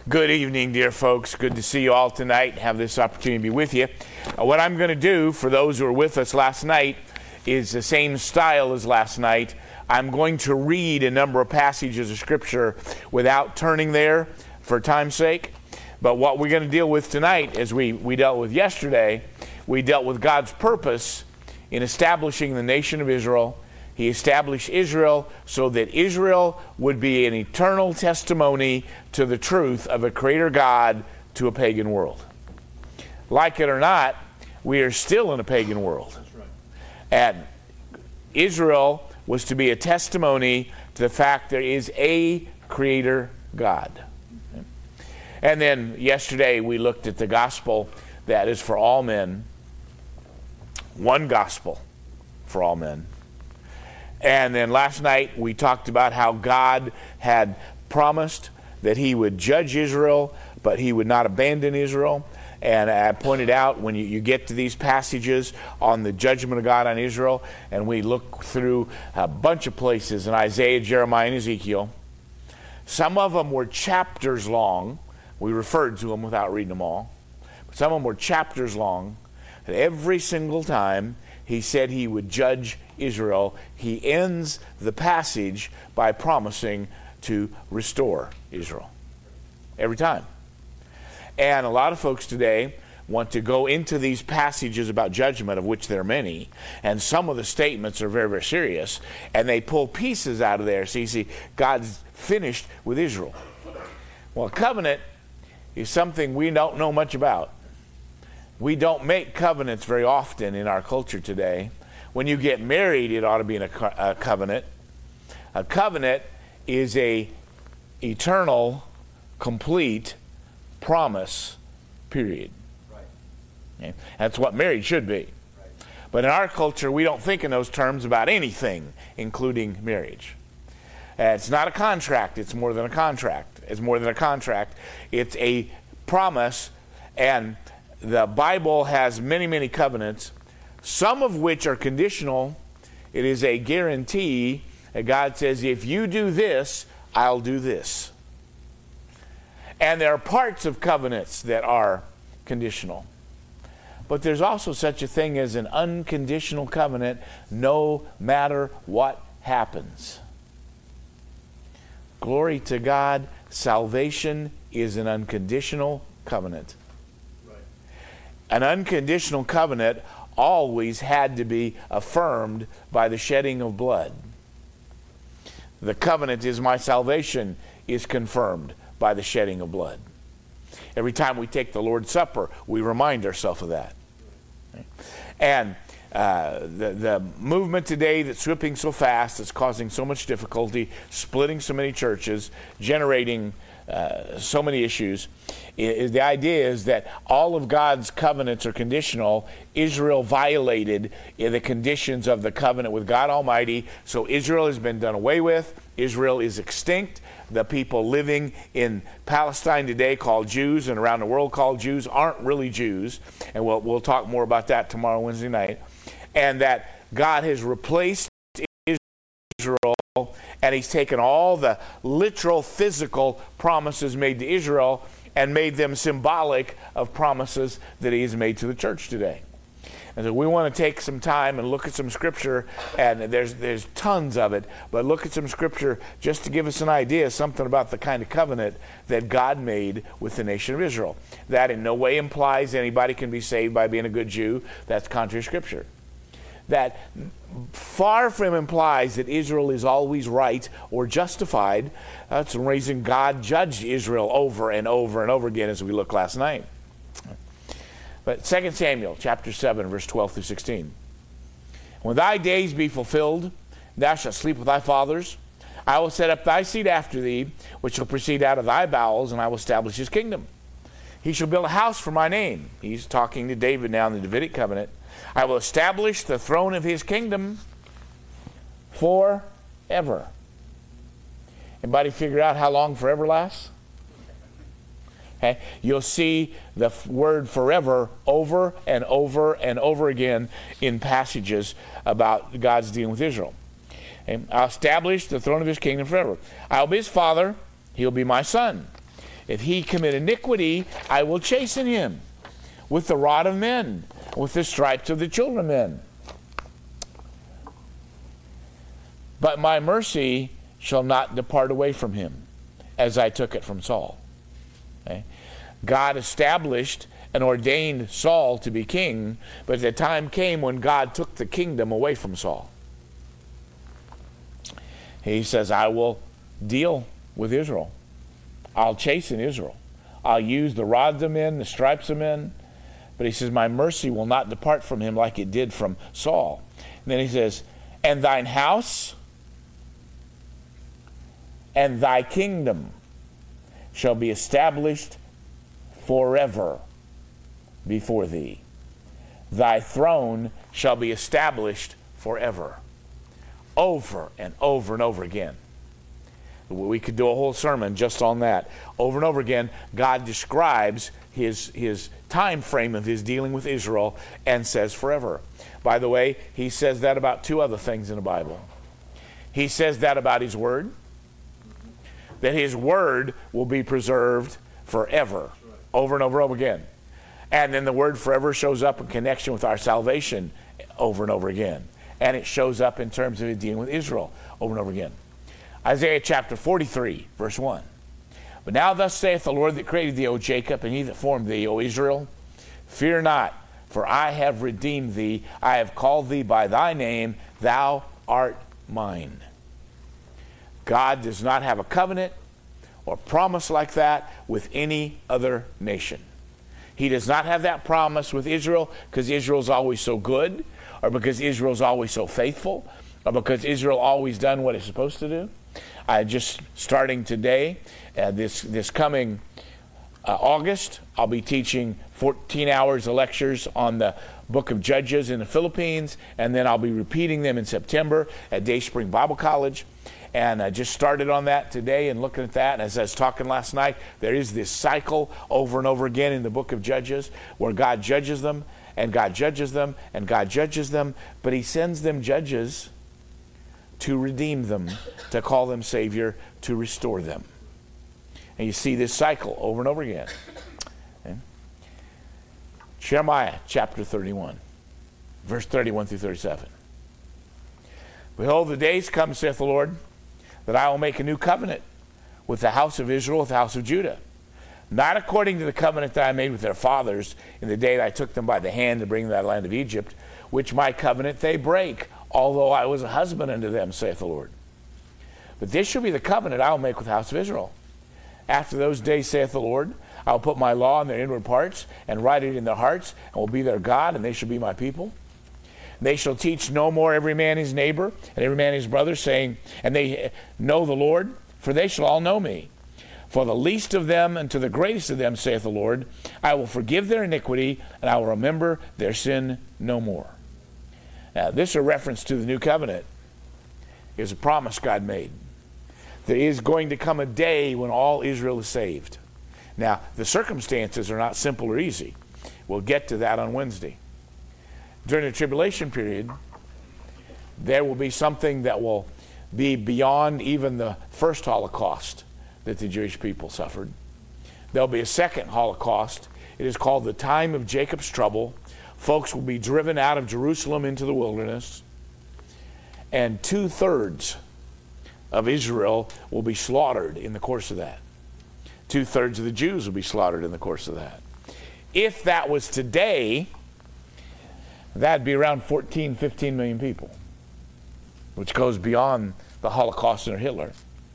Good evening, dear folks. Good to see you all tonight. Have this opportunity to be with you. What I'm going to do for those who were with us last night is the same style as last night. I'm going to read a number of passages of Scripture without turning there for time's sake. But what we're going to deal with tonight, as we dealt with yesterday, we dealt with God's purpose in establishing the nation of Israel. He established Israel so that Israel would be an eternal testimony to the truth of a creator God to a pagan world. Like it or not, we are still in a pagan world. That's right. And Israel was to be a testimony to the fact there is a creator God. And then yesterday we looked at the gospel that is for all men. One gospel for all men. And then last night we talked about how God had promised that he would judge Israel, but he would not abandon Israel. And I pointed out when you get to these passages on the judgment of God on Israel, and we look through a bunch of places in Isaiah, Jeremiah, and Ezekiel. Some of them were chapters long. We referred to them without reading them all. But some of them were chapters long. And every single time he said he would judge Israel, he ends the passage by promising to restore Israel. Every time. And a lot of folks today want to go into these passages about judgment, of which there are many, and some of the statements are very, very serious, and they pull pieces out of there. So you see, God's finished with Israel. Well, covenant is something we don't know much about. We don't make covenants very often in our culture today. When you get married, it ought to be in a covenant. A covenant is a eternal, complete promise, period. Right. Okay? That's what marriage should be. Right. But in our culture, we don't think in those terms about anything, including marriage. It's not a contract. It's more than a contract. It's more than a contract. It's a promise, and the Bible has many, many covenants, some of which are conditional. It is a guarantee that God says, if you do this, I'll do this. And there are parts of covenants that are conditional. But there's also such a thing as an unconditional covenant, no matter what happens. Glory to God, salvation is an unconditional covenant. An unconditional covenant always had to be affirmed by the shedding of blood. The covenant is my salvation is confirmed by the shedding of blood. Every time we take the Lord's Supper, we remind ourselves of that. And the movement today that's whipping so fast, that's causing so much difficulty, splitting so many churches, generating so many issues, the idea is that all of God's covenants are conditional. Israel violated the conditions of the covenant with God Almighty, so Israel has been done away with. Israel is extinct. The people living in Palestine today called Jews and around the world called Jews aren't really Jews, and we'll talk more about that tomorrow, Wednesday night. And that God has replaced Israel, and he's taken all the literal physical promises made to Israel and made them symbolic of promises that he has made to the church today. And so we want to take some time and look at some scripture, and there's tons of it, but look at some scripture just to give us an idea, something about the kind of covenant that God made with the nation of Israel. That in no way implies anybody can be saved by being a good Jew. That's contrary to scripture. That far from implies that Israel is always right or justified. That's the reason God judged Israel over and over and over again, as we looked last night. But 2 Samuel chapter 7, verse 12 through 16. When thy days be fulfilled, thou shalt sleep with thy fathers. I will set up thy seed after thee, which shall proceed out of thy bowels, and I will establish his kingdom. He shall build a house for my name. He's talking to David now in the Davidic covenant. I will establish the throne of his kingdom forever. Anybody figure out how long forever lasts? Okay. You'll see the word forever over and over and over again in passages about God's dealing with Israel. Okay. I'll establish the throne of his kingdom forever. I'll be his father. He'll be my son. If he commit iniquity, I will chasten him with the rod of men, with the stripes of the children of men. But my mercy shall not depart away from him, as I took it from Saul. Okay? God established and ordained Saul to be king, but the time came when God took the kingdom away from Saul. He says, I will deal with Israel. I'll chasten Israel. I'll use the rods of men, the stripes of men. But he says, my mercy will not depart from him like it did from Saul. And then he says, and thine house and thy kingdom shall be established forever before thee. Thy throne shall be established forever. Over and over and over again. We could do a whole sermon just on that. Over and over again, God describes his time frame of his dealing with Israel and says forever. By the way, he says that about two other things in the Bible. He says that about his word, that his word will be preserved forever, over and over and over again. And then the word forever shows up in connection with our salvation over and over again. And it shows up in terms of dealing with Israel over and over again. Isaiah chapter 43, verse 1. But now thus saith the Lord that created thee, O Jacob, and he that formed thee, O Israel, fear not, for I have redeemed thee. I have called thee by thy name. Thou art mine. God does not have a covenant or promise like that with any other nation. He does not have that promise with Israel because Israel's always so good, or because Israel's always so faithful, or because Israel always done what it's supposed to do. Just starting today, this coming August, I'll be teaching 14 hours of lectures on the book of Judges in the Philippines, and then I'll be repeating them in September at Day Spring Bible College. And I just started on that today and looking at that. And as I was talking last night, there is this cycle over and over again in the book of Judges where God judges them, and God judges them, and God judges them, but he sends them judges to redeem them, to call them Savior, to restore them. And you see this cycle over and over again. Okay? Jeremiah chapter 31, verse 31 through 37. Behold, the days come, saith the Lord, that I will make a new covenant with the house of Israel, with the house of Judah. Not according to the covenant that I made with their fathers in the day that I took them by the hand to bring them out of the land of Egypt, which my covenant they break, although I was a husband unto them, saith the Lord. But this shall be the covenant I will make with the house of Israel. After those days, saith the Lord, I will put my law in their inward parts, and write it in their hearts, and will be their God, and they shall be my people. They shall teach no more every man his neighbor, and every man his brother, saying, and they know the Lord, for they shall all know me. For the least of them unto the greatest of them, saith the Lord, I will forgive their iniquity, and I will remember their sin no more. Now, this is a reference to the new covenant. It's a promise God made. There is going to come a day when all Israel is saved. Now, the circumstances are not simple or easy. We'll get to that on Wednesday. During the tribulation period, there will be something that will be beyond even the first Holocaust that the Jewish people suffered. There'll be a second Holocaust. It is called the time of Jacob's trouble. Folks will be driven out of Jerusalem into the wilderness, and 2/3 of Israel will be slaughtered in the course of that. 2/3 of the Jews will be slaughtered in the course of that. If that was today, that'd be around 14, 15 million people, which goes beyond the Holocaust under Hitler.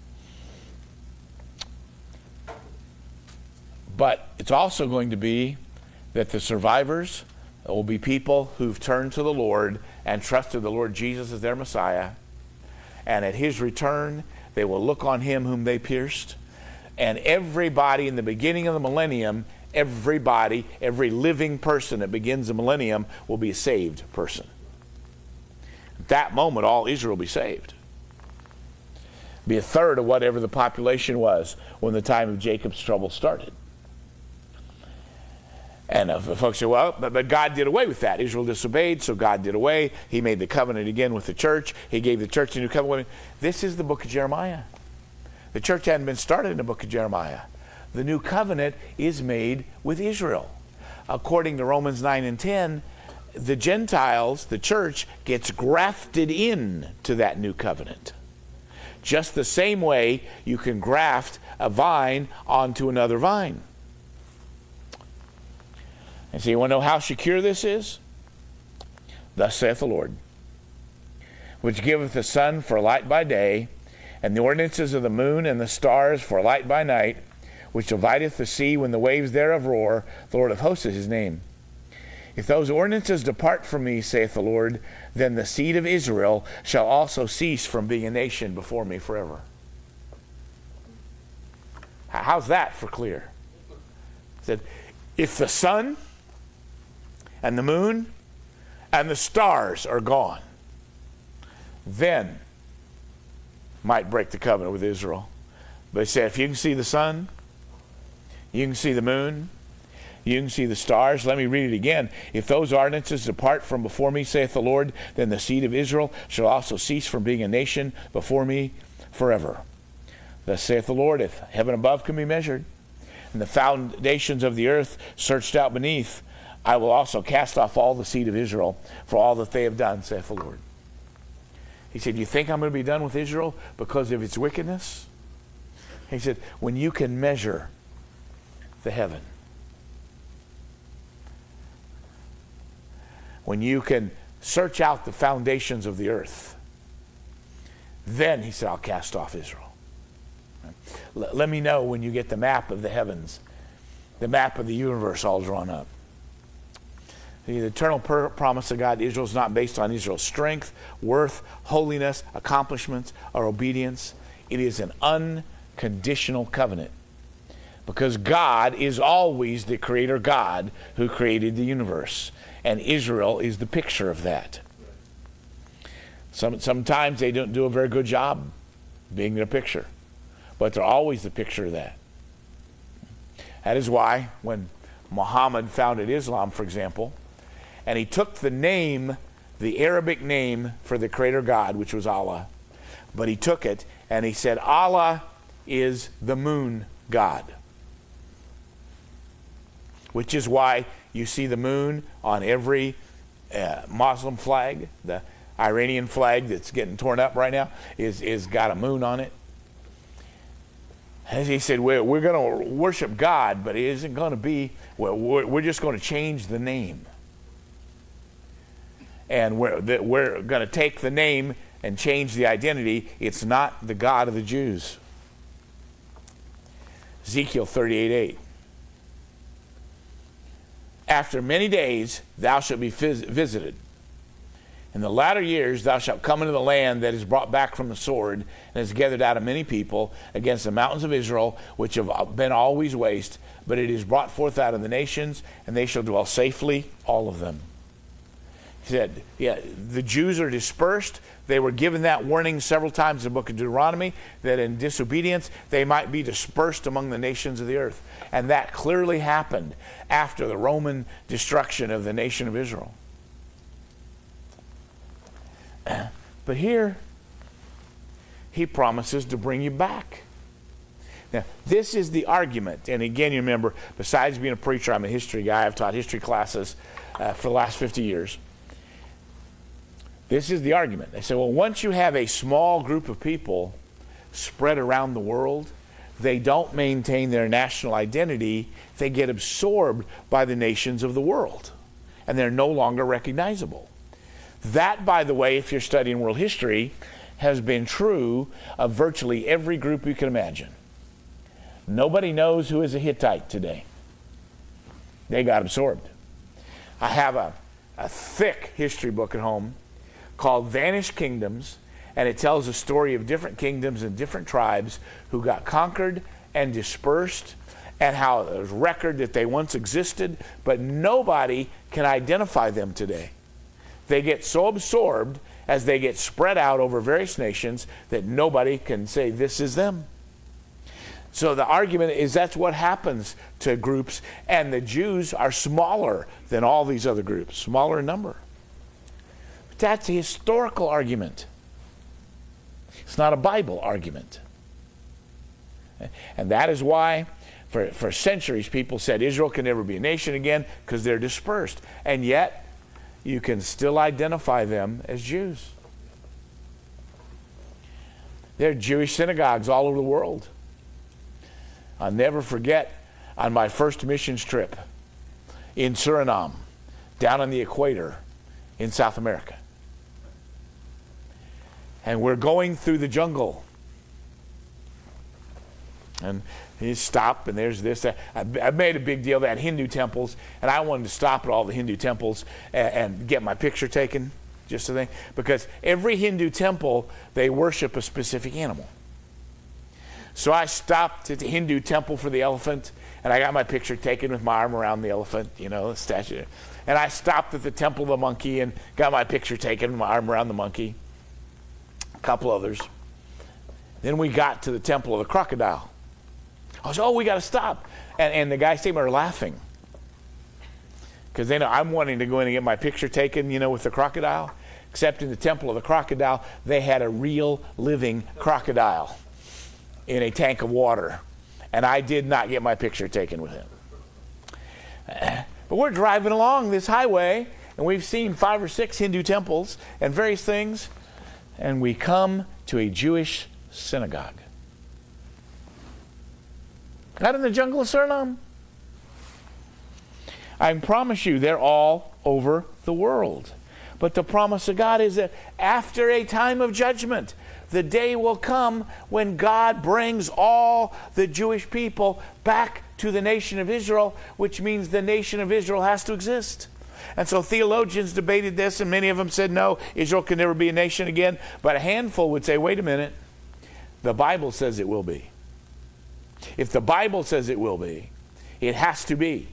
But it's also going to be that the survivors will be people who've turned to the Lord and trusted the Lord Jesus as their Messiah. And at his return, they will look on him whom they pierced. And everybody in the beginning of the millennium, everybody, every living person that begins the millennium will be a saved person. At that moment, all Israel will be saved. Be 1/3 of whatever the population was when the time of Jacob's trouble started. And folks say, well, but God did away with that. Israel disobeyed, so God did away. He made the covenant again with the church. He gave the church a new covenant. This is the book of Jeremiah. The church hadn't been started in the book of Jeremiah. the new covenant is made with Israel. According to Romans 9 and 10, the Gentiles, the church, gets grafted in to that new covenant. Just the same way you can graft a vine onto another vine. And so you want to know how secure this is? Thus saith the Lord, which giveth the sun for light by day, and the ordinances of the moon and the stars for light by night, which divideth the sea when the waves thereof roar. The Lord of hosts is his name. If those ordinances depart from me, saith the Lord, then the seed of Israel shall also cease from being a nation before me forever. How's that for clear? He said, if the sun and the moon and the stars are gone, then might break the covenant with Israel. But he said, if you can see the sun, you can see the moon, you can see the stars. Let me read it again. If those ordinances depart from before me, saith the Lord, then the seed of Israel shall also cease from being a nation before me forever. Thus saith the Lord, if heaven above can be measured, and the foundations of the earth searched out beneath, I will also cast off all the seed of Israel for all that they have done, saith the Lord. He said, you think I'm going to be done with Israel because of its wickedness? He said, when you can measure the heaven, when you can search out the foundations of the earth, then, he said, I'll cast off Israel. Let me know when you get the map of the heavens, the map of the universe all drawn up. The eternal promise of God to Israel is not based on Israel's strength, worth, holiness, accomplishments, or obedience. It is an unconditional covenant, because God is always the creator God who created the universe, and Israel is the picture of that. Sometimes they don't do a very good job being the picture, but they're always the picture of that. That is why when Muhammad founded Islam, for example, and he took the name, the Arabic name for the creator God, which was Allah, but he took it and he said, Allah is the moon God. Which is why you see the moon on every Muslim flag. The Iranian flag that's getting torn up right now is got a moon on it. As he said, we're going to worship God, but it isn't going to be, we're just going to change the name. And we're going to take the name and change the identity. It's not the God of the Jews. Ezekiel 38:8. After many days thou shalt be visited. In the latter years thou shalt come into the land that is brought back from the sword, and is gathered out of many people against the mountains of Israel, which have been always waste, but it is brought forth out of the nations, and they shall dwell safely, all of them. He said, the Jews are dispersed. They were given that warning several times in the book of Deuteronomy, that in disobedience they might be dispersed among the nations of the earth. And that clearly happened after the Roman destruction of the nation of Israel. But here, he promises to bring you back. Now, this is the argument. And again, you remember, besides being a preacher, I'm a history guy. I've taught history classes for the last 50 years. This is the argument. They say, well, once you have a small group of people spread around the world, they don't maintain their national identity. They get absorbed by the nations of the world, and they're no longer recognizable. That, by the way, if you're studying world history, has been true of virtually every group you can imagine. Nobody knows who is a Hittite today. They got absorbed. I have a thick history book at home called Vanished Kingdoms, and it tells a story of different kingdoms and different tribes who got conquered and dispersed, and how there's record that they once existed, but nobody can identify them today. They get so absorbed as they get spread out over various nations that nobody can say this is them. So the argument is that's what happens to groups, and the Jews are smaller than all these other groups, smaller in number. But that's a historical argument. It's not a Bible argument. And that is why for centuries people said Israel can never be a nation again, because they're dispersed. And yet you can still identify them as Jews. There are Jewish synagogues all over the world. I'll never forget on my first missions trip in Suriname, down on the equator in South America. And we're going through the jungle. And you stop, and there's this. I made a big deal. They had Hindu temples, and I wanted to stop at all the Hindu temples and get my picture taken, just so because every Hindu temple, they worship a specific animal. So I stopped at the Hindu temple for the elephant, and I got my picture taken with my arm around the elephant, the statue. And I stopped at the temple of the monkey and got my picture taken with my arm around the monkey. A couple others. Then we got to the temple of the crocodile. I was, we got to stop. And the guys are laughing. Because they know I'm wanting to go in and get my picture taken, with the crocodile. Except in the temple of the crocodile, they had a real living crocodile in a tank of water. And I did not get my picture taken with him. But we're driving along this highway, and we've seen 5 or 6 Hindu temples and various things. And we come to a Jewish synagogue. Out in the jungle of Suriname. I promise you, they're all over the world. But the promise of God is that after a time of judgment, the day will come when God brings all the Jewish people back to the nation of Israel, which means the nation of Israel has to exist. And so theologians debated this, and many of them said, no, Israel can never be a nation again. But a handful would say, wait a minute, the Bible says it will be. If the Bible says it will be, it has to be.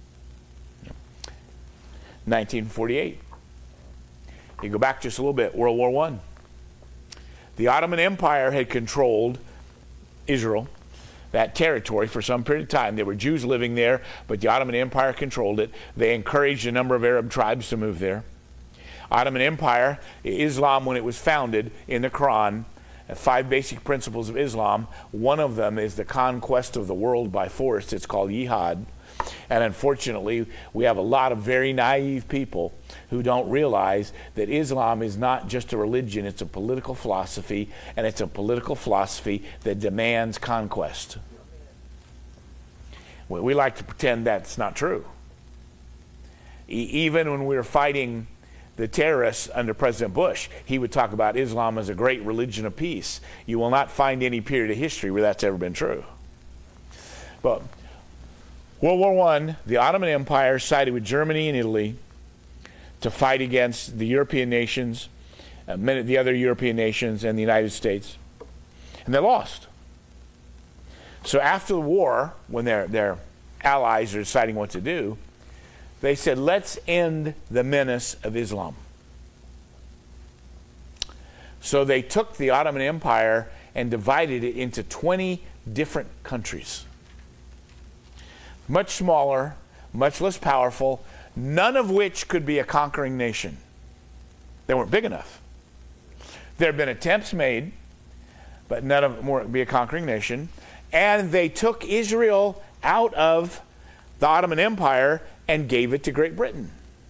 1948. You go back just a little bit, World War I. The Ottoman Empire had controlled Israel, that territory, for some period of time. There were Jews living there, but the Ottoman Empire controlled it. They encouraged a number of Arab tribes to move there. Ottoman Empire, Islam, when it was founded in the Quran, 5 basic principles of Islam. One of them is the conquest of the world by force. It's called jihad. And unfortunately, we have a lot of very naive people who don't realize that Islam is not just a religion, it's a political philosophy, and it's a political philosophy that demands conquest. We like to pretend that's not true. Even when we were fighting the terrorists under President Bush, he would talk about Islam as a great religion of peace. You will not find any period of history where that's ever been true. But World War I, the Ottoman Empire sided with Germany and Italy to fight against the European nations, the other European nations, and the United States. And they lost. So after the war, when their allies are deciding what to do, they said, let's end the menace of Islam. So they took the Ottoman Empire and divided it into 20 different countries. Much smaller, much less powerful, none of which could be a conquering nation. They weren't big enough. There have been attempts made, but none of them would be a conquering nation. And they took Israel out of the Ottoman Empire and gave it to Great Britain.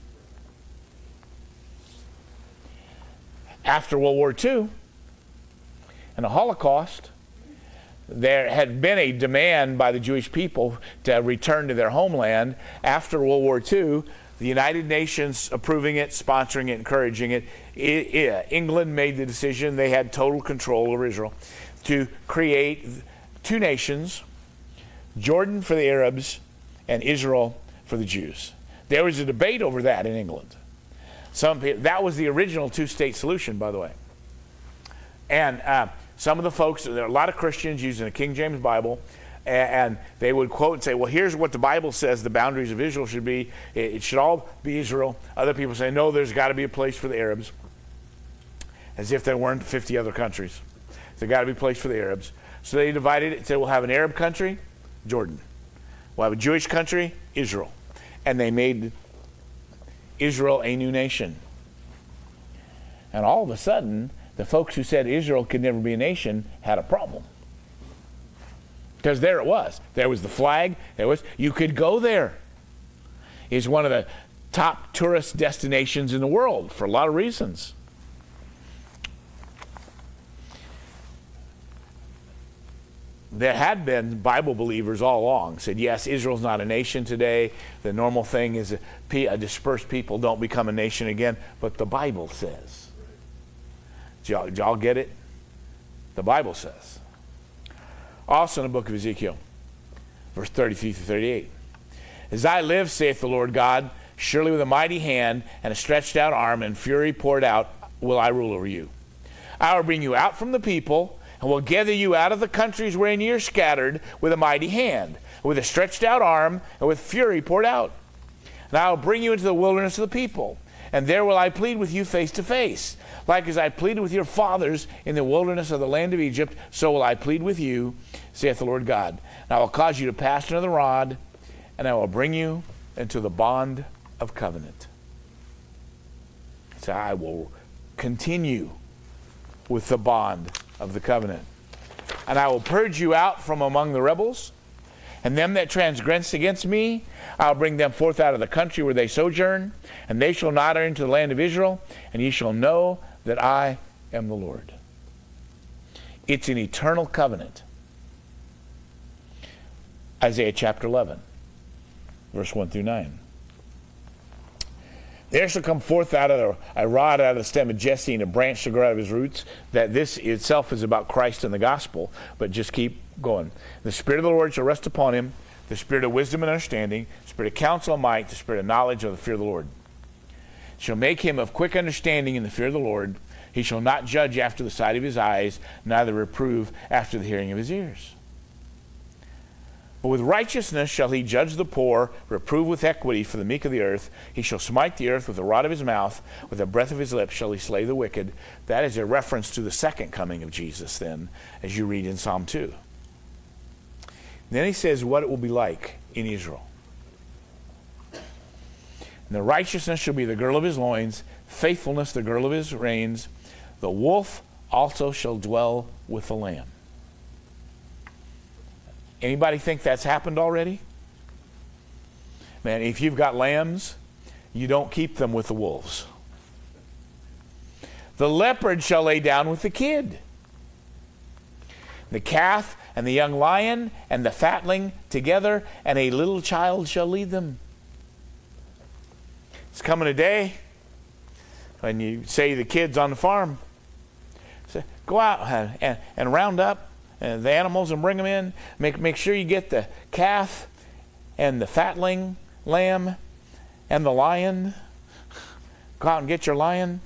After World War II and the Holocaust, there had been a demand by the Jewish people to return to their homeland. After World War II, the United Nations approving it, sponsoring it, encouraging it, England made the decision, they had total control over Israel, to create 2 nations, Jordan for the Arabs and Israel for the Jews. There was a debate over that in England. That was the original 2-state solution, by the way. And some of the folks, there are a lot of Christians using the King James Bible, and they would quote and say, well, here's what the Bible says the boundaries of Israel should be. It should all be Israel. Other people say, no, there's got to be a place for the Arabs. As if there weren't 50 other countries. There's got to be a place for the Arabs. So they divided it and said, we'll have an Arab country, Jordan. We'll have a Jewish country, Israel. And they made Israel a new nation. And all of a sudden, the folks who said Israel could never be a nation had a problem. Because there it was. There was the flag. You could go there. It's one of the top tourist destinations in the world for a lot of reasons. There had been Bible believers all along said, yes, Israel's not a nation today. The normal thing is a dispersed people don't become a nation again. But the Bible says. Did y'all get it? The Bible says. Also in the book of Ezekiel, verse 33 through 38. As I live, saith the Lord God, surely with a mighty hand and a stretched out arm and fury poured out will I rule over you. I will bring you out from the people and will gather you out of the countries wherein ye are scattered with a mighty hand, with a stretched out arm, and with fury poured out. And I will bring you into the wilderness of the people, and there will I plead with you face to face. Like as I pleaded with your fathers in the wilderness of the land of Egypt, so will I plead with you, saith the Lord God. And I will cause you to pass under the rod, and I will bring you into the bond of covenant. So I will continue with the bond of the covenant. And I will purge you out from among the rebels, and them that transgress against me, I'll bring them forth out of the country where they sojourn, and they shall not enter into the land of Israel, and ye shall know that I am the Lord. It's an eternal covenant. Isaiah chapter 11, verse 1 through 9. There shall come forth a rod out of the stem of Jesse, and a branch shall grow out of his roots. That this itself is about Christ and the gospel, but just keep going. The Spirit of the Lord shall rest upon him, the Spirit of wisdom and understanding, the Spirit of counsel and might, the Spirit of knowledge of the fear of the Lord. Shall make him of quick understanding in the fear of the Lord. He shall not judge after the sight of his eyes, neither reprove after the hearing of his ears. But with righteousness shall he judge the poor, reprove with equity for the meek of the earth. He shall smite the earth with the rod of his mouth, with the breath of his lips shall he slay the wicked. That is a reference to the second coming of Jesus then, as you read in Psalm 2. Then he says what it will be like in Israel. And the righteousness shall be the girdle of his loins, faithfulness the girdle of his reins. The wolf also shall dwell with the lamb. Anybody think that's happened already? Man, if you've got lambs, you don't keep them with the wolves. The leopard shall lay down with the kid. The calf and the young lion and the fatling together, and a little child shall lead them. It's coming a day when you say to the kids on the farm, say, go out and round up the animals and bring them in. Make sure you get the calf and the fatling lamb and the lion. Go out and get your lion.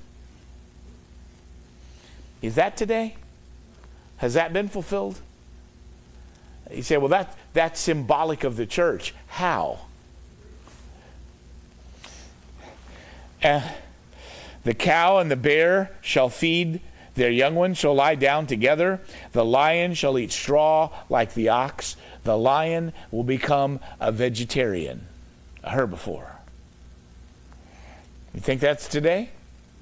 Is that today? Has that been fulfilled? You say, well, that's symbolic of the church. How? The cow and the bear shall feed, their young ones shall lie down together. The lion shall eat straw like the ox. The lion will become a vegetarian, a herbivore. You think that's today?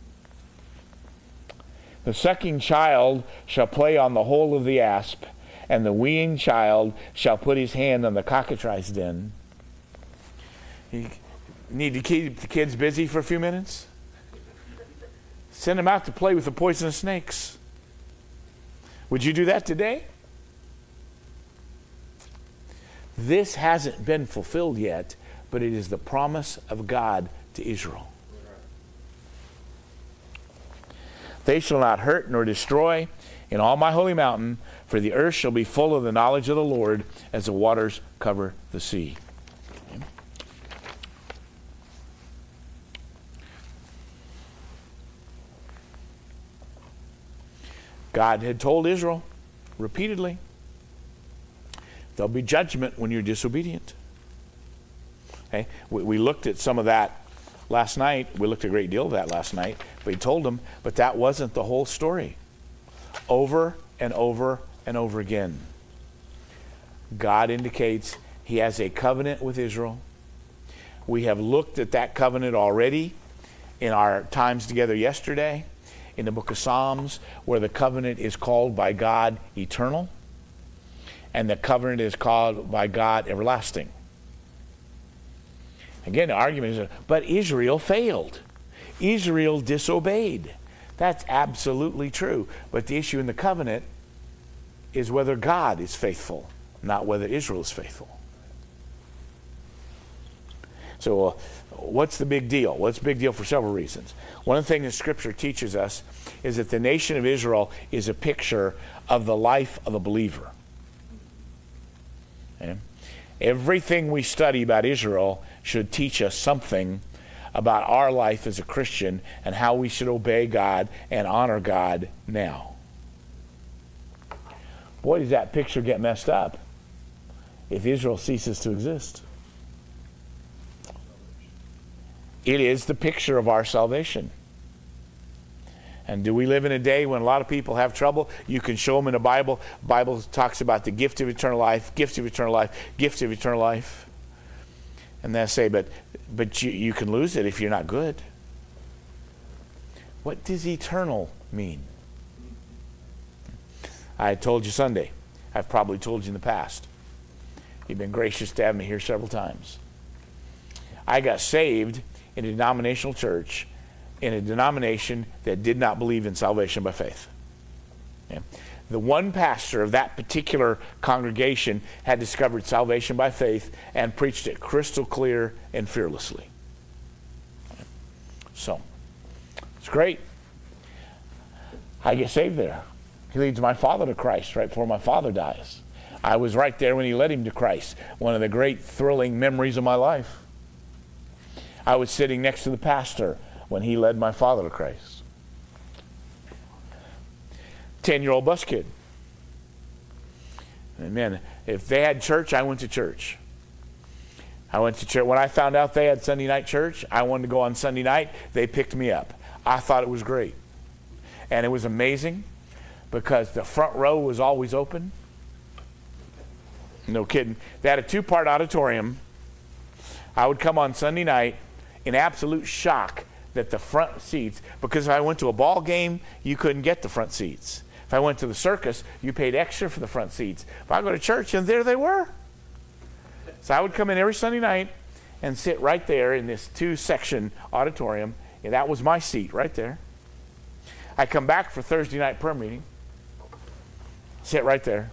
The sucking child shall play on the hole of the asp, and the weaned child shall put his hand on the cockatrice den. You need to keep the kids busy for a few minutes? Send them out to play with the poisonous snakes. Would you do that today? This hasn't been fulfilled yet, but it is the promise of God to Israel. They shall not hurt nor destroy in all my holy mountain, for the earth shall be full of the knowledge of the Lord as the waters cover the sea. God had told Israel repeatedly, there'll be judgment when you're disobedient. Okay? We looked at some of that last night. We looked at a great deal of that last night. But he told them, but that wasn't the whole story. Over and over and over again, God indicates he has a covenant with Israel. We have looked at that covenant already in our times together yesterday in the book of Psalms, where the covenant is called by God eternal. and the covenant is called by God everlasting. Again, the argument is, but Israel failed. Israel disobeyed. That's absolutely true. But the issue in the covenant is whether God is faithful, not whether Israel is faithful. So what's the big deal? Well, it's a big deal for several reasons. One of the things that Scripture teaches us is that the nation of Israel is a picture of the life of a believer. Okay? Everything we study about Israel should teach us something about our life as a Christian and how we should obey God and honor God now. Boy, does that picture get messed up if Israel ceases to exist. It is the picture of our salvation. And do we live in a day when a lot of people have trouble? You can show them in the Bible. The Bible talks about the gift of eternal life, gift of eternal life, gift of eternal life. And they say, but you can lose it if you're not good. What does eternal mean? I told you Sunday. I've probably told you in the past. You've been gracious to have me here several times. I got saved in a denominational church, in a denomination that did not believe in salvation by faith. Okay. The one pastor of that particular congregation had discovered salvation by faith and preached it crystal clear and fearlessly. Okay. So, it's great. I get saved there. He leads my father to Christ right before my father dies. I was right there when he led him to Christ. One of the great thrilling memories of my life. I was sitting next to the pastor when he led my father to Christ. 10-year-old bus kid. And man, if they had church, I went to church. I went to church. When I found out they had Sunday night church, I wanted to go on Sunday night. They picked me up. I thought it was great. And it was amazing because the front row was always open. No kidding. They had a 2-part auditorium. I would come on Sunday night in absolute shock that the front seats, because if I went to a ball game, you couldn't get the front seats. If I went to the circus, you paid extra for the front seats. If I go to church, and there they were. So I would come in every Sunday night and sit right there in this 2-section auditorium, and that was my seat right there. I come back for Thursday night prayer meeting, sit right there.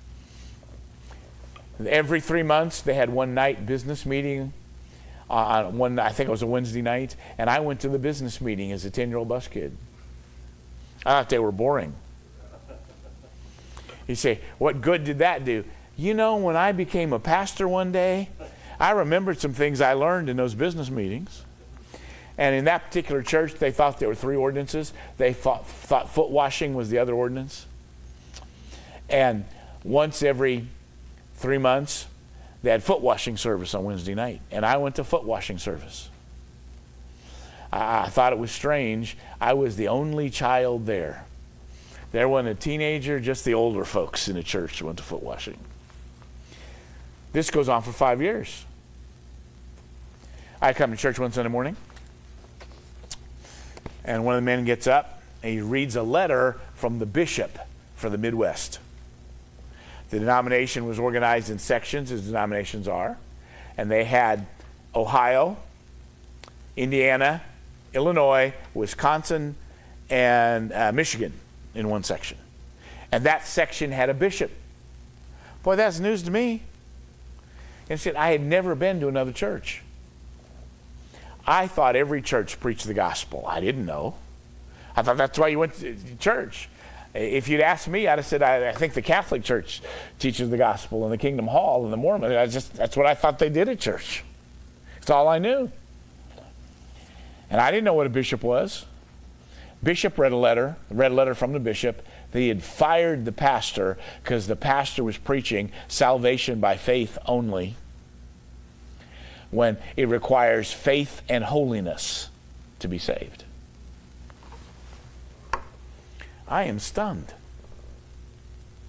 And every 3 months, they had one night business meeting. I think it was a Wednesday night, and I went to the business meeting as a 10-year-old bus kid. I thought they were boring. You say, what good did that do? You know, when I became a pastor one day, I remembered some things I learned in those business meetings. And in that particular church, they thought there were 3 ordinances. They thought foot washing was the other ordinance. And once every 3 months, they had foot washing service on Wednesday night, and I went to foot washing service. I thought it was strange. I was the only child there. There wasn't a teenager, just the older folks in the church went to foot washing. This goes on for 5 years. I come to church one Sunday morning, and one of the men gets up, and he reads a letter from the bishop for the Midwest. The denomination was organized in sections, as denominations are, and they had Ohio, Indiana, Illinois, Wisconsin, and Michigan in one section. And that section had a bishop. Boy, that's news to me. And said, I had never been to another church. I thought every church preached the gospel. I didn't know. I thought that's why you went to church. If you'd asked me, I'd have said, I think the Catholic Church teaches the gospel, and the Kingdom Hall, and the Mormon. That's what I thought they did at church. That's all I knew. And I didn't know what a bishop was. Bishop read a letter from the bishop that he had fired the pastor because the pastor was preaching salvation by faith only, when it requires faith and holiness to be saved. I am stunned.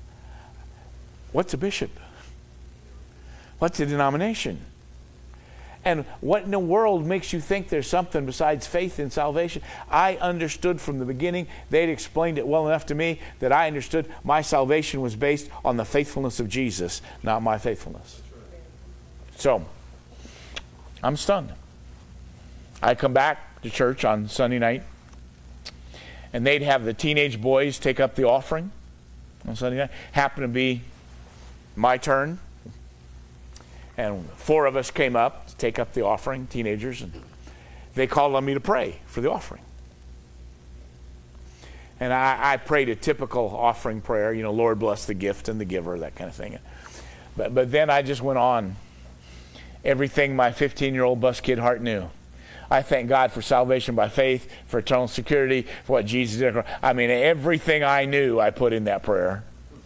What's a bishop? What's a denomination? And what in the world makes you think there's something besides faith in salvation? I understood from the beginning. They'd explained it well enough to me that I understood my salvation was based on the faithfulness of Jesus, not my faithfulness. So, I'm stunned. I come back to church on Sunday night, and they'd have the teenage boys take up the offering on Sunday night. Happened to be my turn. And 4 of us came up to take up the offering, teenagers, and they called on me to pray for the offering. And I prayed a typical offering prayer, Lord bless the gift and the giver, that kind of thing. But then I just went on. Everything my 15-year-old bus kid heart knew. I thank God for salvation by faith, for eternal security, for what Jesus did. I mean, everything I knew I put in that prayer.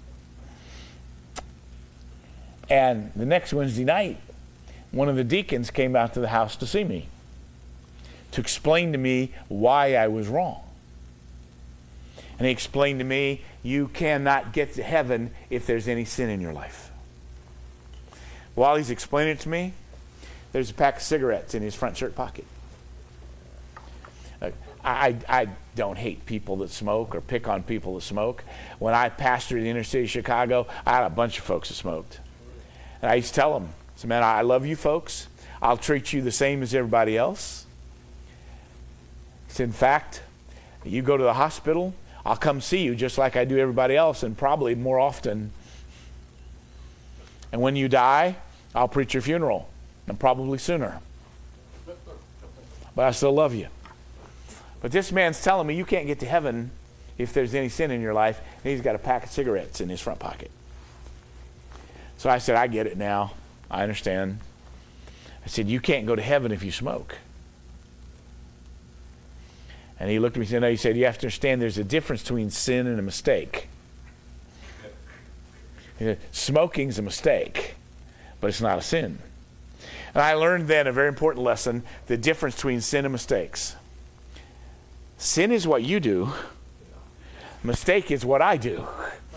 And the next Wednesday night, one of the deacons came out to the house to see me, to explain to me why I was wrong. And he explained to me, you cannot get to heaven if there's any sin in your life. While he's explaining it to me, there's a pack of cigarettes in his front shirt pocket. I don't hate people that smoke or pick on people that smoke. When I pastored in the inner city of Chicago, I had a bunch of folks that smoked. And I used to tell them, man, I love you folks. I'll treat you the same as everybody else. In fact, you go to the hospital, I'll come see you just like I do everybody else, and probably more often. And when you die, I'll preach your funeral, and probably sooner. But I still love you. But this man's telling me you can't get to heaven if there's any sin in your life, and he's got a pack of cigarettes in his front pocket. So I said, I get it now. I understand. I said, you can't go to heaven if you smoke. And he looked at me and said, no, he said, you have to understand there's a difference between sin and a mistake. He said, smoking's a mistake, but it's not a sin. And I learned then a very important lesson, the difference between sin and mistakes. Sin is what you do. Mistake is what I do.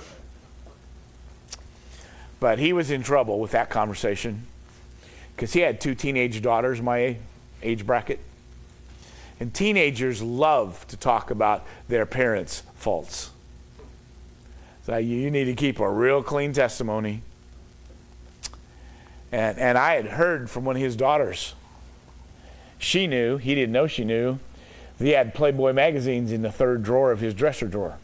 But he was in trouble with that conversation because he had 2 teenage daughters, my age bracket. And teenagers love to talk about their parents' faults. So you need to keep a real clean testimony. And I had heard from one of his daughters. She knew, he didn't know she knew, that he had Playboy magazines in the 3rd drawer of his dresser drawer.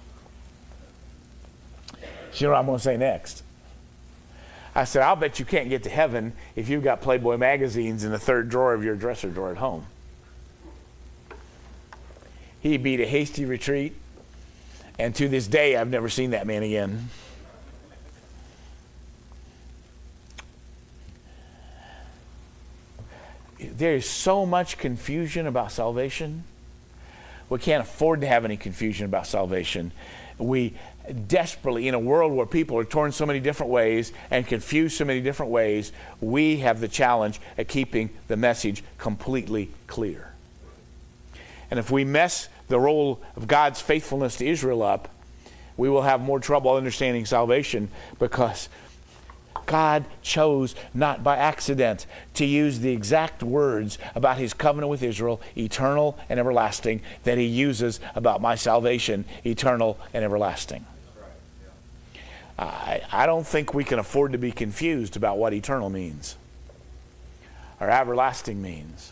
You know what I'm going to say next? I said, I'll bet you can't get to heaven if you've got Playboy magazines in the 3rd drawer of your dresser drawer at home. He beat a hasty retreat, and to this day, I've never seen that man again. There is so much confusion about salvation. We can't afford to have any confusion about salvation. We desperately, in a world where people are torn so many different ways and confused so many different ways, we have the challenge of keeping the message completely clear. And if we mess the role of God's faithfulness to Israel up, we will have more trouble understanding salvation, because God chose not by accident to use the exact words about his covenant with Israel, eternal and everlasting, that he uses about my salvation, eternal and everlasting. I don't think we can afford to be confused about what eternal means or everlasting means.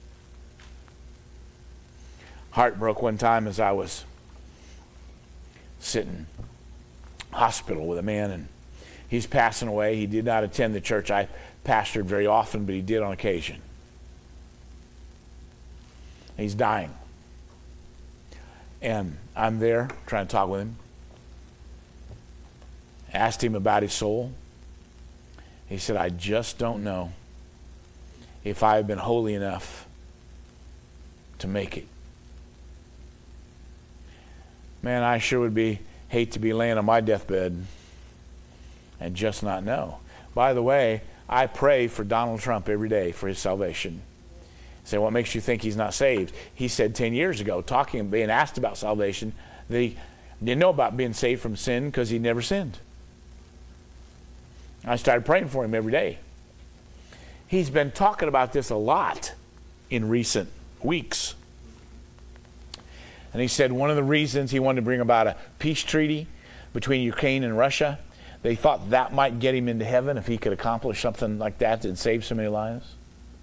Heart broke one time as I was sitting in hospital with a man, and he's passing away. He did not attend the church I pastored very often, but he did on occasion. He's dying. And I'm there trying to talk with him. Asked him about his soul. He said, I just don't know if I've been holy enough to make it. Man, I sure would hate to be laying on my deathbed and just not know. By the way, I pray for Donald Trump every day for his salvation. Say, what makes you think he's not saved? He said 10 years ago, talking and being asked about salvation, that he didn't know about being saved from sin because he never sinned. I started praying for him every day. He's been talking about this a lot in recent weeks. And he said one of the reasons he wanted to bring about a peace treaty between Ukraine and Russia, they thought that might get him into heaven if he could accomplish something like that and save so many lives.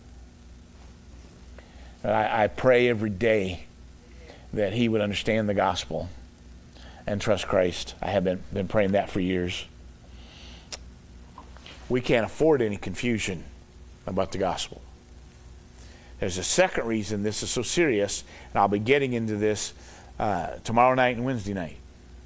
And I pray every day that he would understand the gospel and trust Christ. I have been praying that for years. We can't afford any confusion about the gospel. There's a second reason this is so serious, and I'll be getting into this tomorrow night and Wednesday night.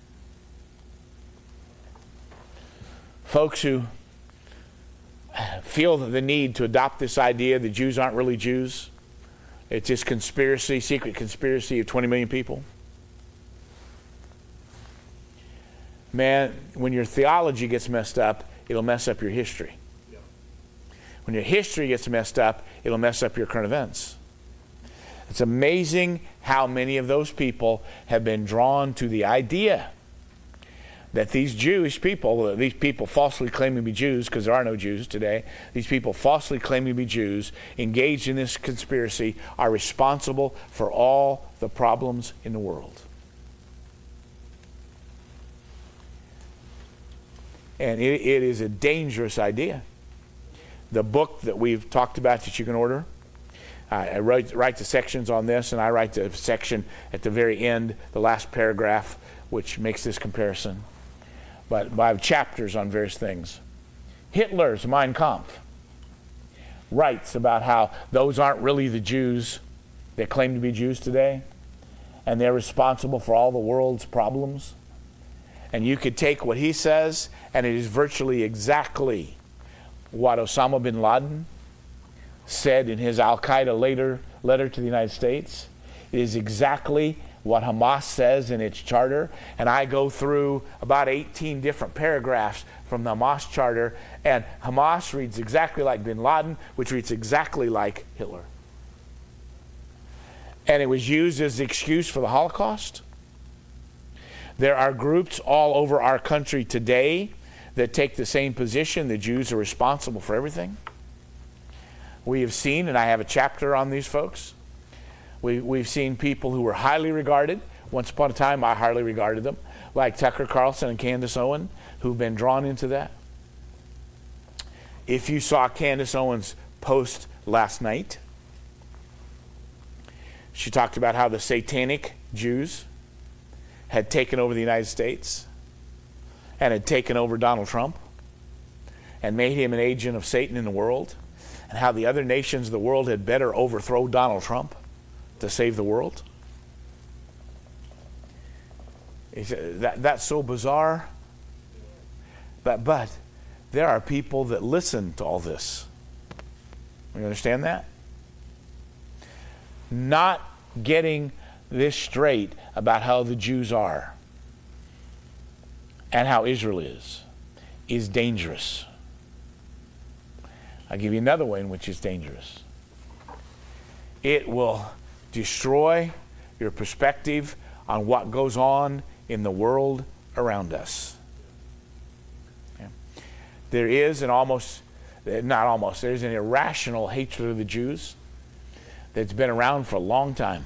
Folks who feel the need to adopt this idea that Jews aren't really Jews, it's just conspiracy, secret conspiracy of 20 million people. Man, when your theology gets messed up, it'll mess up your history. When your history gets messed up, it'll mess up your current events. It's amazing how many of those people have been drawn to the idea that these Jewish people, these people falsely claiming to be Jews, because there are no Jews today, these people falsely claiming to be Jews, engaged in this conspiracy, are responsible for all the problems in the world. And it is a dangerous idea. The book that we've talked about that you can order, I write the sections on this, and I write the section at the very end, the last paragraph, which makes this comparison. But I have chapters on various things. Hitler's Mein Kampf writes about how those aren't really the Jews that claim to be Jews today, and they're responsible for all the world's problems. And you could take what he says, and it is virtually exactly what Osama bin Laden said in his Al-Qaeda letter to the United States. It is exactly what Hamas says in its charter. And I go through about 18 different paragraphs from the Hamas charter, and Hamas reads exactly like bin Laden, which reads exactly like Hitler. And it was used as the excuse for the Holocaust. There are groups all over our country today that take the same position. The Jews are responsible for everything. We have seen, and I have a chapter on these folks, we've seen people who were highly regarded. Once upon a time, I highly regarded them, like Tucker Carlson and Candace Owen, who've been drawn into that. If you saw Candace Owens' post last night, she talked about how the satanic Jews had taken over the United States and had taken over Donald Trump and made him an agent of Satan in the world, and how the other nations of the world had better overthrow Donald Trump to save the world. That's so bizarre. But there are people that listen to all this. You understand that? Not getting this straight about how the Jews are and how Israel is dangerous. I'll give you another way in which it's dangerous. It will destroy your perspective on what goes on in the world around us. Okay. There is there's an irrational hatred of the Jews that's been around for a long time.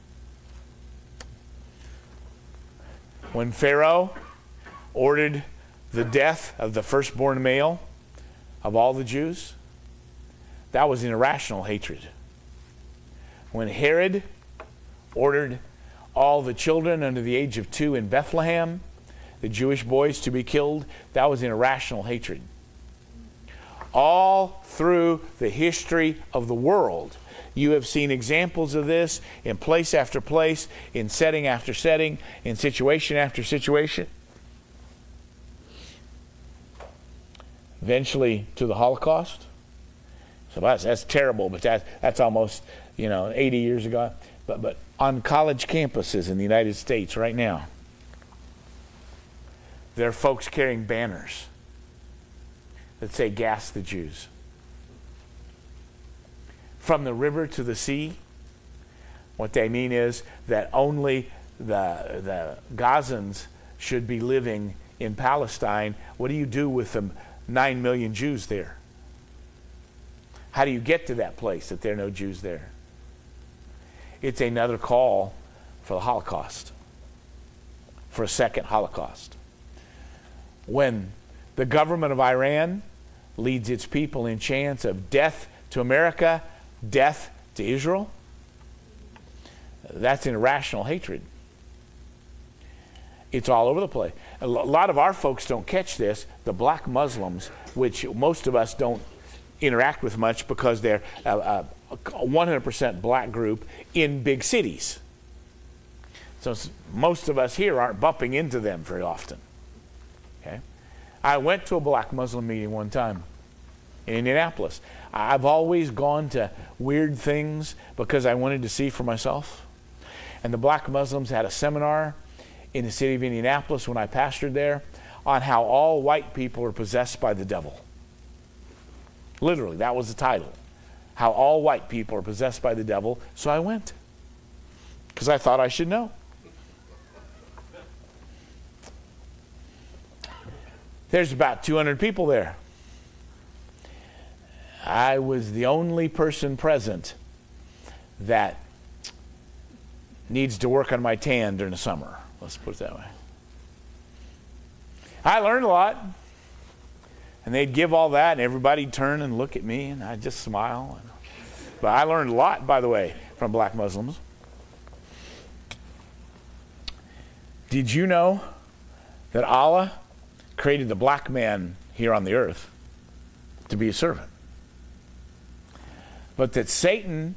When Pharaoh ordered the death of the firstborn male of all the Jews, that was an irrational hatred. When Herod ordered all the children under the age of 2 in Bethlehem, the Jewish boys, to be killed, that was an irrational hatred. All through the history of the world, you have seen examples of this in place after place, in setting after setting, in situation after situation. Eventually to the Holocaust. So that's terrible, but that's almost 80 years ago. But on college campuses in the United States right now, there are folks carrying banners that say "Gas the Jews." From the river to the sea, what they mean is that only the Gazans should be living in Palestine. What do you do with the 9 million Jews there? How do you get to that place that there are no Jews there? It's another call for the Holocaust, for a second Holocaust. When the government of Iran leads its people in chants of death to America, death to Israel, that's an irrational hatred. It's all over the place. A lot of our folks don't catch this. The black Muslims, which most of us don't interact with much because they're a 100% black group in big cities. So most of us here aren't bumping into them very often. Okay? I went to a black Muslim meeting one time in Indianapolis. I've always gone to weird things because I wanted to see for myself. And the black Muslims had a seminar in the city of Indianapolis when I pastored there on how all white people are possessed by the devil. Literally, that was the title. How all white people are possessed by the devil. So I went because I thought I should know. There's about 200 people there. I was the only person present that needs to work on my tan during the summer. Let's put it that way. I learned a lot. And they'd give all that, and everybody'd turn and look at me, and I'd just smile. But I learned a lot, by the way, from black Muslims. Did you know that Allah created the black man here on the earth to be a servant? But that Satan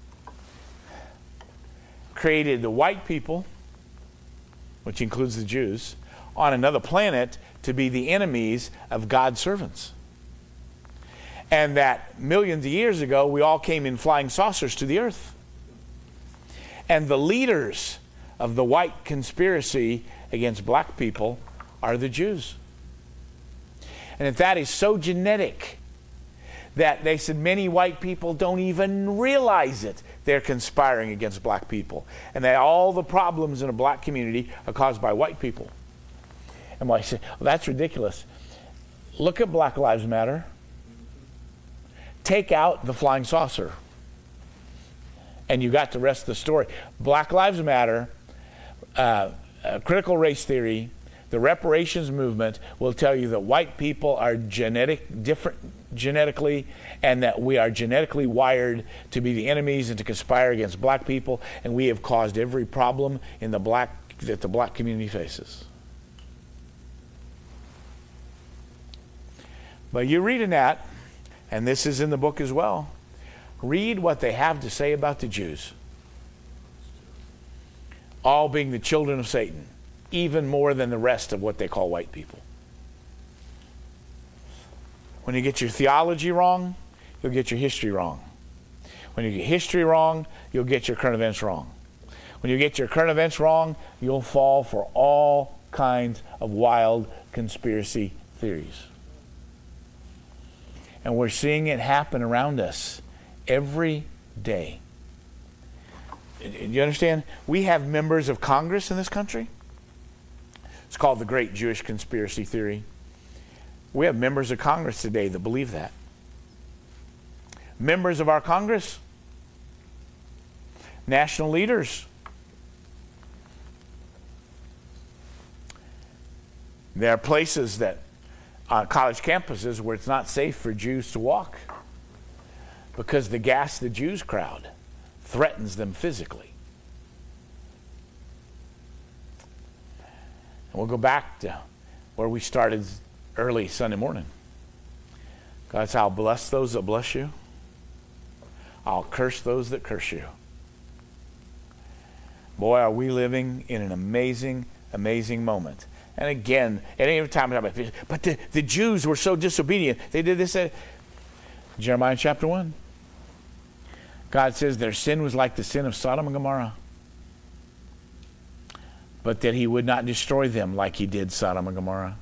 created the white people, which includes the Jews, on another planet to be the enemies of God's servants. And that millions of years ago, we all came in flying saucers to the earth. And the leaders of the white conspiracy against black people are the Jews. And if that is so genetic that they said many white people don't even realize it, they're conspiring against black people. And that all the problems in a black community are caused by white people. And I say, well, that's ridiculous. Look at Black Lives Matter. Take out the flying saucer. And you got the rest of the story. Black Lives Matter, critical race theory, the reparations movement will tell you that white people are different genetically, and that we are genetically wired to be the enemies and to conspire against black people, and we have caused every problem in that the black community faces. But you're reading that, and this is in the book as well. Read what they have to say about the Jews. All being the children of Satan, even more than the rest of what they call white people. When you get your theology wrong, you'll get your history wrong. When you get history wrong, you'll get your current events wrong. When you get your current events wrong, you'll fall for all kinds of wild conspiracy theories. And we're seeing it happen around us every day. You understand? We have members of Congress in this country. It's called the Great Jewish Conspiracy Theory. We have members of Congress today that believe that. Members of our Congress, national leaders. There are places that on college campuses where it's not safe for Jews to walk because the Gas the Jews crowd threatens them physically. And we'll go back to where we started early Sunday morning. God says, I'll bless those that bless you. I'll curse those that curse you. Boy, are we living in an amazing, amazing moment. And again, at any time, but the Jews were so disobedient. They did this. Jeremiah chapter 1. God says their sin was like the sin of Sodom and Gomorrah, but that he would not destroy them like he did Sodom and Gomorrah.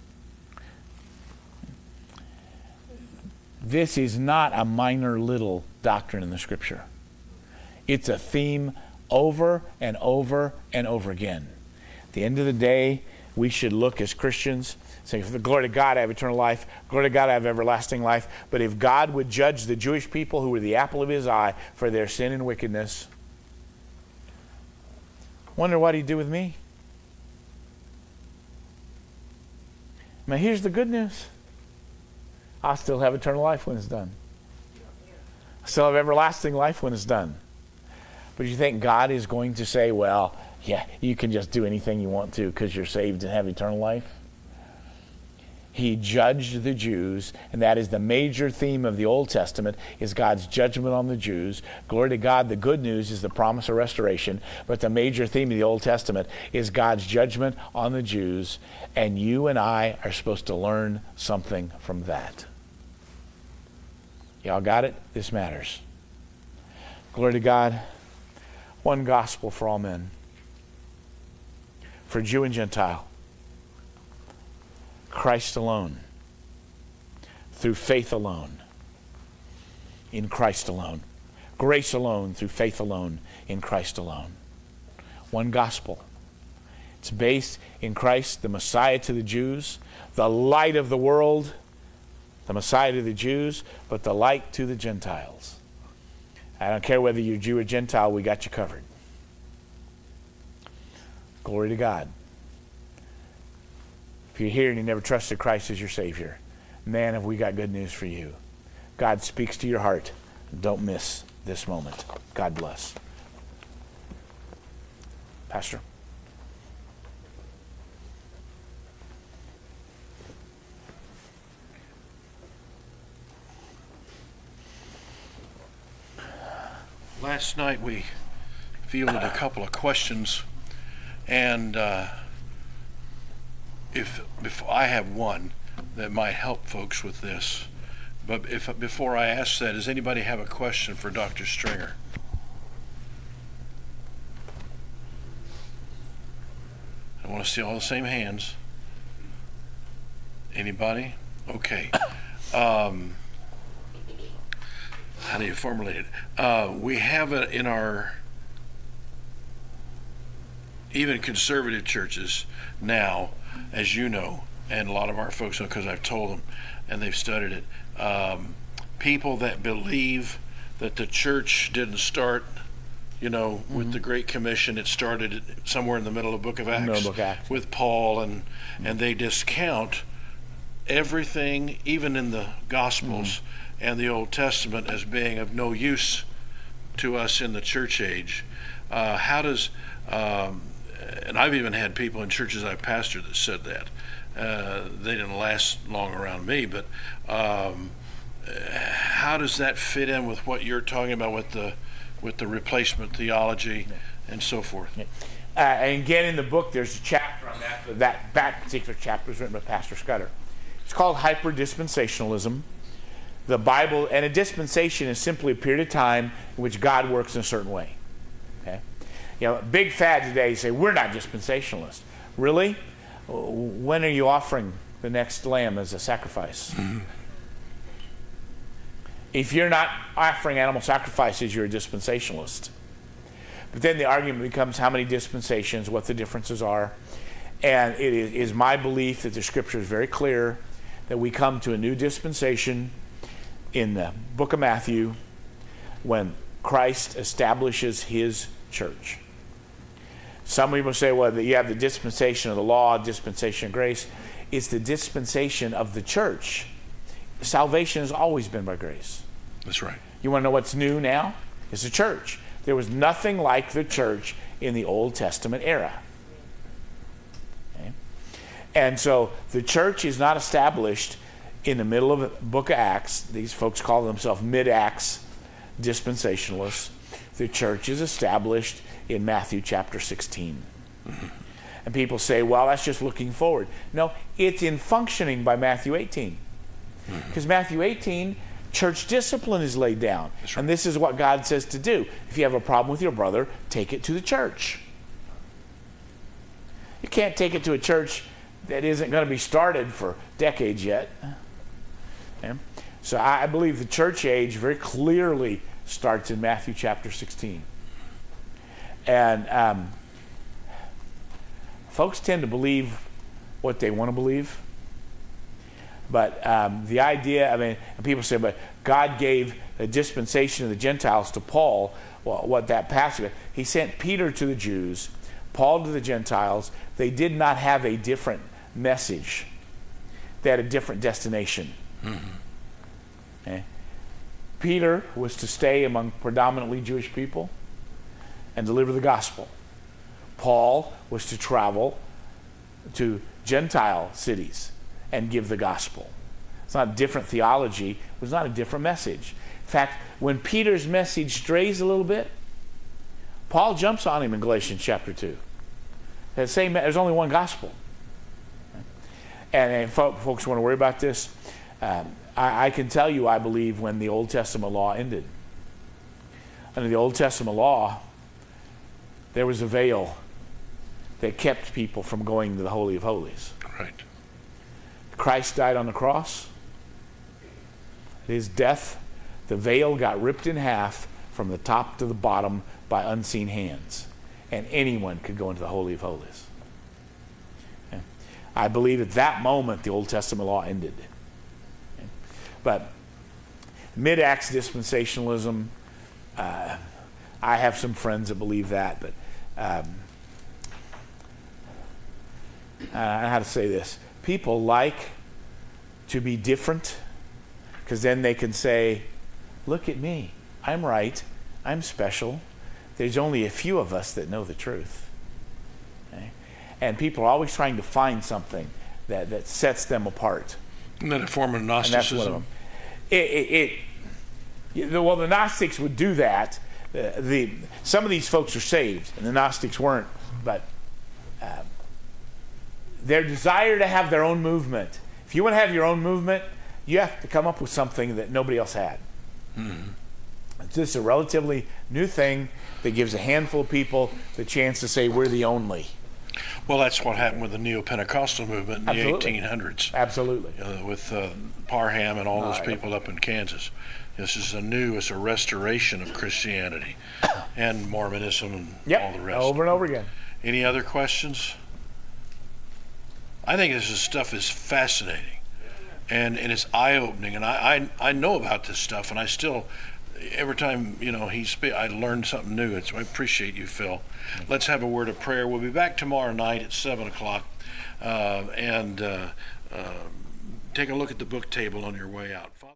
This is not a minor little doctrine in the Scripture. It's a theme over and over and over again. At the end of the day, we should look as Christians, saying, for the glory to God I have eternal life, glory to God I have everlasting life. But if God would judge the Jewish people who were the apple of his eye for their sin and wickedness, wonder what he'd do with me. Now here's the good news. I'll still have eternal life when it's done. I still have everlasting life when it's done. But you think God is going to say, well, yeah, you can just do anything you want to because you're saved and have eternal life? He judged the Jews, and that is the major theme of the Old Testament, is God's judgment on the Jews. Glory to God, the good news is the promise of restoration, but the major theme of the Old Testament is God's judgment on the Jews, and you and I are supposed to learn something from that. Y'all got it? This matters. Glory to God. One gospel for all men. For Jew and Gentile. Christ alone. Through faith alone. In Christ alone. Grace alone, through faith alone, in Christ alone. One gospel. It's based in Christ, the Messiah to the Jews, the light of the world, the Messiah to the Jews, but the light to the Gentiles. I don't care whether you're Jew or Gentile, we got you covered. Glory to God. If you're here and you never trusted Christ as your Savior, man, have we got good news for you. God speaks to your heart. Don't miss this moment. God bless. Pastor. Last night we fielded a couple of questions, and if I have one that might help folks with this, but before I ask that, does anybody have a question for Dr. Stringer? I want to see all the same hands. Anybody? Okay. How do you formulate it? We have it in our, even conservative churches now, as you know, and a lot of our folks know because I've told them and they've studied it, people that believe that the church didn't start, with the Great Commission. It started somewhere in the middle of the book of Acts, with Paul, and they discount everything, even in the Gospels and the Old Testament, as being of no use to us in the church age. How does, and I've even had people in churches I've pastored that said that. They didn't last long around me, but how does that fit in with what you're talking about with the replacement theology and so forth? And again, in the book, there's a chapter on that. That particular chapter was written by Pastor Scudder. It's called Hyper-Dispensationalism. The Bible, and a dispensation is simply a period of time in which God works in a certain way. Okay? Big fad today say, we're not dispensationalists. Really? When are you offering the next lamb as a sacrifice? Mm-hmm. If you're not offering animal sacrifices, you're a dispensationalist. But then the argument becomes how many dispensations, what the differences are. And it is my belief that the Scripture is very clear that we come to a new dispensation in the book of Matthew when Christ establishes his church. Some people say, well, you have the dispensation of the law, dispensation of grace. It's the dispensation of the church. Salvation has always been by grace. That's right. You want to know what's new now? It's the church. There was nothing like the church in the Old Testament era. Okay? And so the church is not established in the middle of the book of Acts. These folks call themselves mid-Acts dispensationalists. The church is established in Matthew chapter 16. Mm-hmm. And people say, well, that's just looking forward. No, it's in functioning by Matthew 18. Because Matthew 18, church discipline is laid down. Right. And this is what God says to do. If you have a problem with your brother, take it to the church. You can't take it to a church that isn't going to be started for decades yet. Okay? So I believe the church age very clearly starts in Matthew chapter 16. And folks tend to believe what they want to believe. But the idea, I mean, people say, but God gave a dispensation of the Gentiles to Paul. Well, what that passage, he sent Peter to the Jews, Paul to the Gentiles. They did not have a different message. They had a different destination. Mm-hmm. Okay? Peter was to stay among predominantly Jewish people and deliver the gospel. Paul was to travel to Gentile cities and give the gospel. It's not a different theology. It was not a different message. In fact, when Peter's message strays a little bit, Paul jumps on him in Galatians chapter 2. There's only one gospel. And folks want to worry about this. I can tell you, I believe, when the Old Testament law ended. Under the Old Testament law, there was a veil that kept people from going to the Holy of Holies. Right. Christ died on the cross. His death, the veil got ripped in half from the top to the bottom by unseen hands. And anyone could go into the Holy of Holies. Okay? I believe at that moment the Old Testament law ended. Okay? But mid-Acts dispensationalism, I have some friends that believe that, but how to say this? People like to be different because then they can say, look at me, I'm right, I'm special. There's only a few of us that know the truth. Okay? And people are always trying to find something that sets them apart. Isn't that a form of Gnosticism? And that's one of them. Well, the Gnostics would do that. Some of these folks are saved, and the Gnostics weren't, but their desire to have their own movement. If you want to have your own movement, you have to come up with something that nobody else had. Mm-hmm. It's just a relatively new thing that gives a handful of people the chance to say we're the only. Well, that's what happened with the Neo-Pentecostal movement in Absolutely. the 1800s. Absolutely. With Parham and all those people up in Kansas. This is it's a restoration of Christianity and Mormonism and all the rest. Over and over again. Any other questions? I think this stuff is fascinating, and it's eye-opening, and I know about this stuff, and I still, every time I learn something new. I appreciate you, Phil. Let's have a word of prayer. We'll be back tomorrow night at 7:00, and take a look at the book table on your way out.